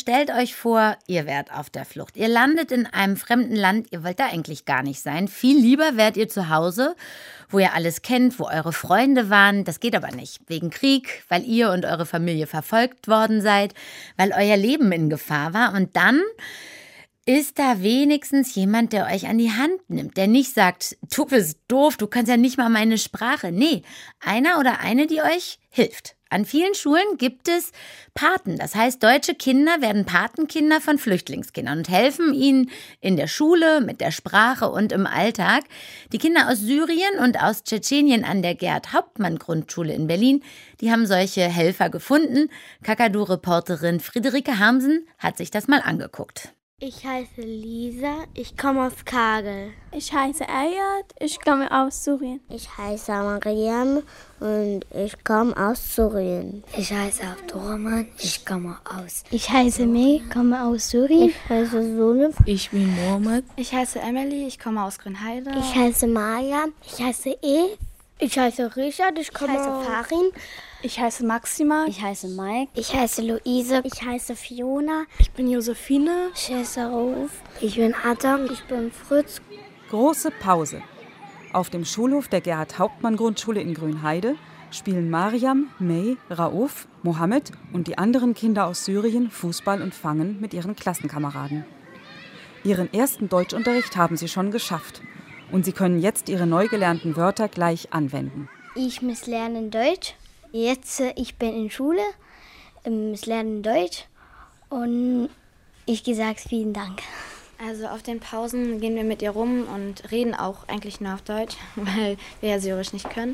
stellt euch vor, ihr wärt auf der Flucht. Ihr landet in einem fremden Land, ihr wollt da eigentlich gar nicht sein. Viel lieber wärt ihr zu Hause, wo ihr alles kennt, wo eure Freunde waren. Das geht aber nicht. Wegen Krieg, weil ihr und eure Familie verfolgt worden seid, weil euer Leben in Gefahr war. Und dann ist da wenigstens jemand, der euch an die Hand nimmt, der nicht sagt, du bist doof, du kannst ja nicht mal meine Sprache. Nee, einer oder eine, die euch hilft. An vielen Schulen gibt es Paten. Das heißt, deutsche Kinder werden Patenkinder von Flüchtlingskindern und helfen ihnen in der Schule, mit der Sprache und im Alltag. Die Kinder aus Syrien und aus Tschetschenien an der Gerhard-Hauptmann-Grundschule in Berlin, die haben solche Helfer gefunden. Kakadu-Reporterin Friederike Harmsen hat sich das mal angeguckt. Ich heiße Lisa, ich komme aus Kagel. Ich heiße Ayat, ich komme aus Syrien. Ich heiße Mariam und ich komme aus Syrien. Ich heiße Abdurrahman, ich komme aus. Ich heiße May, komme aus Syrien. Ich heiße Sunif. Ich bin Mohammed. Ich heiße Emily, ich komme aus Grünheide. Ich heiße Mariam, ich heiße Eve. Ich heiße Richard, ich heiße Farin. Ich heiße Maxima. Ich heiße Mike. Ich heiße Luise. Ich heiße Fiona. Ich bin Josephine. Ich heiße Rauf. Ich bin Adam. Ich bin Fritz. Große Pause. Auf dem Schulhof der Gerhard-Hauptmann-Grundschule in Grünheide spielen Mariam, May, Rauf, Mohammed und die anderen Kinder aus Syrien Fußball und Fangen mit ihren Klassenkameraden. Ihren ersten Deutschunterricht haben sie schon geschafft. Und sie können jetzt ihre neu gelernten Wörter gleich anwenden. Ich muss lernen Deutsch. Jetzt, ich bin in Schule, muss lernen Deutsch. Und ich gesagt vielen Dank. Also auf den Pausen gehen wir mit ihr rum und reden auch eigentlich nur auf Deutsch, weil wir ja Syrisch nicht können.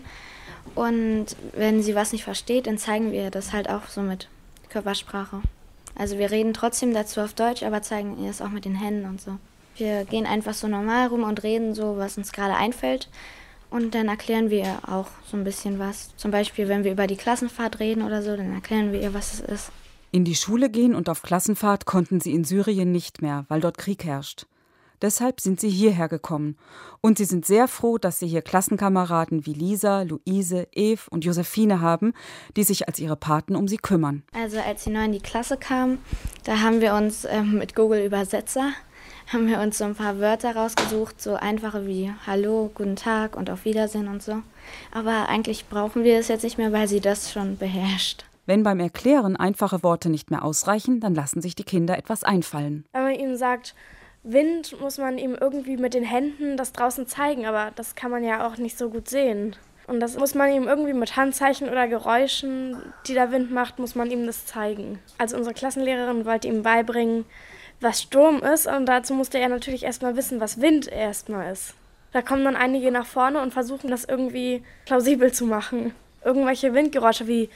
Und wenn sie was nicht versteht, dann zeigen wir das halt auch so mit Körpersprache. Also wir reden trotzdem dazu auf Deutsch, aber zeigen ihr es auch mit den Händen und so. Wir gehen einfach so normal rum und reden so, was uns gerade einfällt. Und dann erklären wir ihr auch so ein bisschen was. Zum Beispiel, wenn wir über die Klassenfahrt reden oder so, dann erklären wir ihr, was es ist. In die Schule gehen und auf Klassenfahrt konnten sie in Syrien nicht mehr, weil dort Krieg herrscht. Deshalb sind sie hierher gekommen. Und sie sind sehr froh, dass sie hier Klassenkameraden wie Lisa, Luise, Eve und Josephine haben, die sich als ihre Paten um sie kümmern. Also als sie neu in die Klasse kam, da haben wir uns mit Google Übersetzer haben wir uns so ein paar Wörter rausgesucht, so einfache wie Hallo, Guten Tag und Auf Wiedersehen und so. Aber eigentlich brauchen wir es jetzt nicht mehr, weil sie das schon beherrscht. Wenn beim Erklären einfache Worte nicht mehr ausreichen, dann lassen sich die Kinder etwas einfallen. Wenn man ihm sagt, Wind, muss man ihm irgendwie mit den Händen das draußen zeigen, aber das kann man ja auch nicht so gut sehen. Und das muss man ihm irgendwie mit Handzeichen oder Geräuschen, die der Wind macht, muss man ihm das zeigen. Also unsere Klassenlehrerin wollte ihm beibringen, was Sturm ist, und dazu musste er natürlich erstmal wissen, was Wind erstmal ist. Da kommen dann einige nach vorne und versuchen das irgendwie plausibel zu machen. Irgendwelche Windgeräusche wie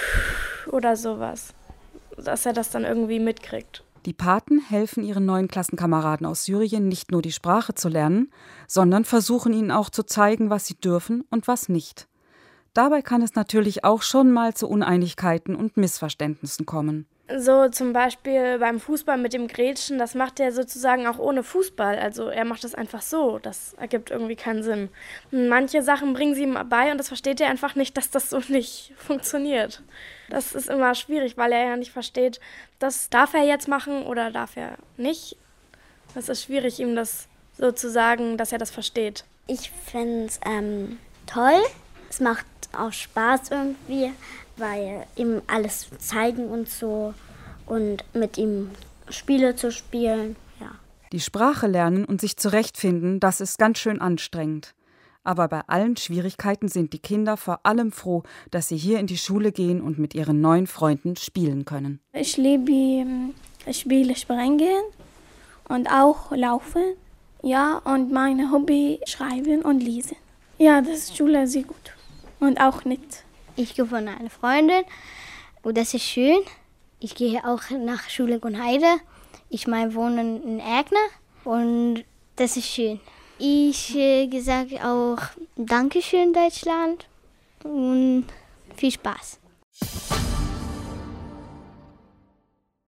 oder sowas, dass er das dann irgendwie mitkriegt. Die Paten helfen ihren neuen Klassenkameraden aus Syrien nicht nur die Sprache zu lernen, sondern versuchen ihnen auch zu zeigen, was sie dürfen und was nicht. Dabei kann es natürlich auch schon mal zu Uneinigkeiten und Missverständnissen kommen. So zum Beispiel beim Fußball mit dem Grätschen, das macht er sozusagen auch ohne Fußball. Also er macht das einfach so, das ergibt irgendwie keinen Sinn. Und manche Sachen bringen sie ihm bei und das versteht er einfach nicht, dass das so nicht funktioniert. Das ist immer schwierig, weil er ja nicht versteht, das darf er jetzt machen oder darf er nicht. Das ist schwierig, ihm das so zu sagen, dass er das versteht. Ich finde es toll. Es macht auch Spaß irgendwie, weil ihm alles zeigen und so und mit ihm Spiele zu spielen, ja. Die Sprache lernen und sich zurechtfinden, das ist ganz schön anstrengend. Aber bei allen Schwierigkeiten sind die Kinder vor allem froh, dass sie hier in die Schule gehen und mit ihren neuen Freunden spielen können. Ich liebe Spiele springen und auch laufen, ja, und mein Hobby schreiben und lesen. Ja, das ist Schule sehr gut und auch nett. Ich gefunden eine Freundin und das ist schön. Ich gehe auch nach Schule in Grünheide. Ich wohne in Erkner und das ist schön. Ich sage auch Dankeschön Deutschland und viel Spaß.